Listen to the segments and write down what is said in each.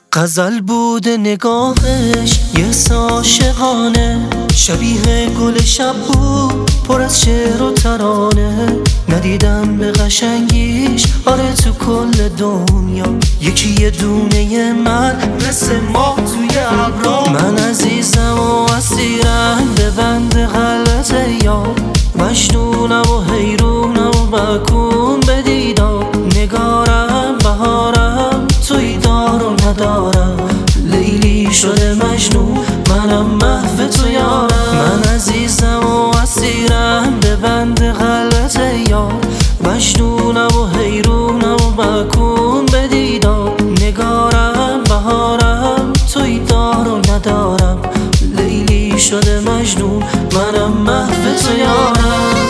غزل بوده نگاهش یه عاشقانه، شبیه گل شب بود پر از شعر و ترانه. ندیدم به قشنگیش آره تو کل دنیا یکی یه دونه من مثل ما توی ابرا. من عزیزم و اسیرم به بند غلط یار، مجنونم و حیرونم و مکون به دیدار. نگارم بهارم توی دار و ندارم، لیلی شده مجنون منم محو تو یارم. من عزیزم و اسیرم به بند غلط یار، مجنونم و حیرونم و مکون به دیدار. نگارم بهارم توی دار و ندارم، لیلی شده مجنون منم محو تو یارم.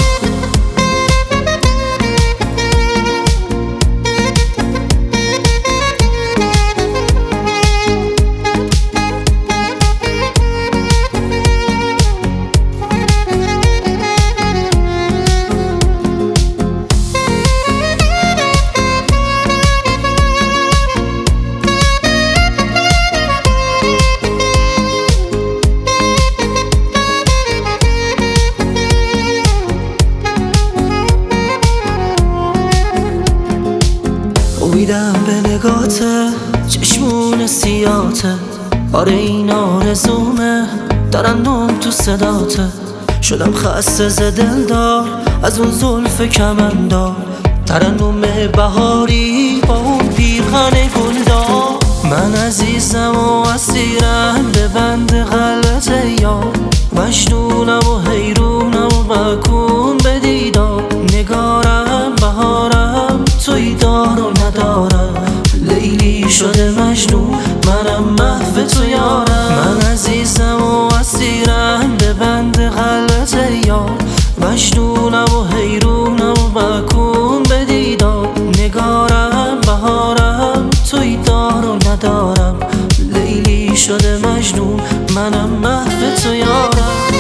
امیدم به نگاته چشمون سیاته، آره این آرزومه ترنم تو صداته. شدم خسته ز دلدار از اون زلف کمندار، ترنم بهاری با اون پیرهن گلدار. من عزیزم و اسیرم به بند غلط یار، مجنونم و حیرونم و مکون به دیدار. نگارم بهارم توی دار و ندارم، لیلی شده مجنون منم محو تو یارم. من عزیزم و اسیرم به بند غلط یار، مجنونم و حیرونم و مکون به دیدار. نگارم بهارم توی دار و ندارم، لیلی شده مجنون منم محو تو یارم.